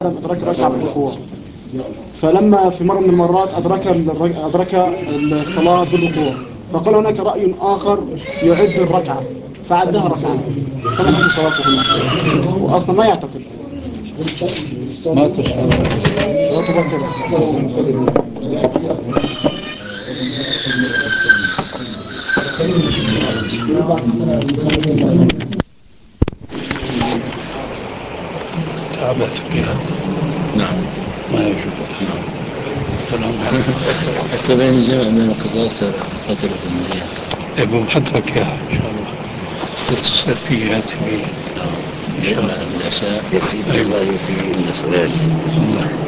أدرك ركعة في الركوع. فلما في مرة من المرات أدرك الصلاة بالركوع، فقال هناك رأي آخر يعد الركعة فعدها ركعة. فما حكم صلاته هنا؟ وأصلا ما يعتقد ما تشعر صلاته باطلة. تعبت فيها. نعم. ما يجوز. نعم. سلام عليكم. هسه بين الجمع بين القصاص فترة المريض. يبقى محضرك إياها إن شاء الله. تصير فيها تبي. نعم. العشاء. يا سيدي الله في سؤال.